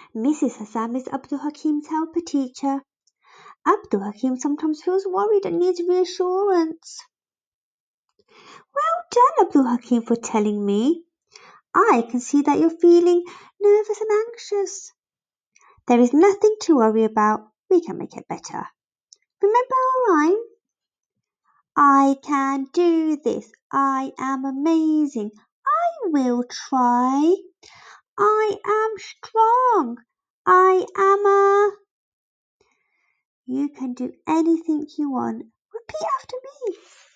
Mrs. Hassan is Abdul Hakim's helper teacher. Abdul Hakim sometimes feels worried and needs reassurance. Well done, Abdul Hakim, for telling me. I can see that you're feeling nervous and anxious. There is nothing to worry about. We can make it better. Remember our rhyme? I can do this. I am amazing. I will try. I am strong. I am a... You can do anything you want. Repeat after me.